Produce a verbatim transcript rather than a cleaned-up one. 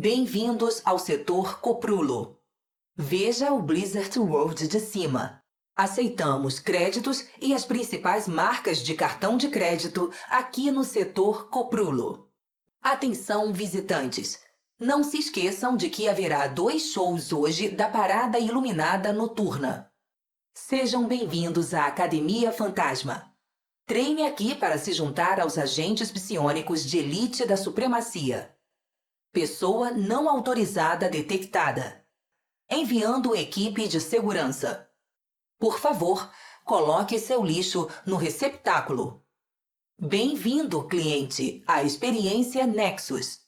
Bem-vindos ao setor Coprulo. Veja o Blizzard World de cima. Aceitamos créditos e as principais marcas de cartão de crédito aqui no setor Coprulo. Atenção, visitantes! Não se esqueçam de que haverá dois shows hoje da Parada Iluminada Noturna. Sejam bem-vindos à Academia Fantasma. Treine aqui para se juntar aos agentes psionicos de elite da supremacia. Pessoa não autorizada detectada. Enviando equipe de segurança. Por favor, coloque seu lixo no receptáculo. Bem-vindo, cliente, à experiência Nexus.